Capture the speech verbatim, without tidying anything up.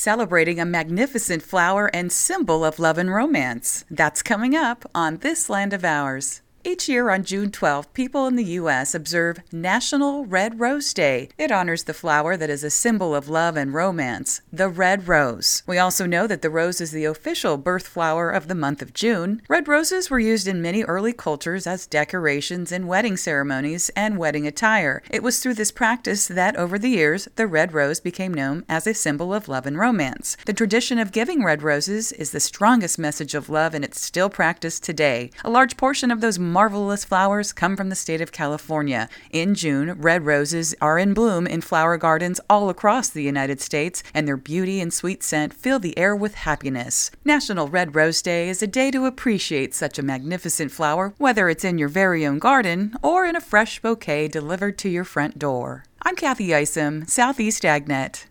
celebrating a magnificent flower and symbol of love and romance. That's coming up on This Land of Ours. Each year on June twelfth, people in the U S observe National Red Rose Day. It honors the flower that is a symbol of love and romance, the red rose. We also know that the rose is the official birth flower of the month of June. Red roses were used in many early cultures as decorations in wedding ceremonies and wedding attire. It was through this practice that, over the years, the red rose became known as a symbol of love and romance. The tradition of giving red roses is the strongest message of love, and it's still practiced today. A large portion of those marvelous flowers come from the state of California. In June, red roses are in bloom in flower gardens all across the United States, and their beauty and sweet scent fill the air with happiness. National Red Rose Day is a day to appreciate such a magnificent flower, whether it's in your very own garden or in a fresh bouquet delivered to your front door. I'm Kathy Isom, Southeast AgNet.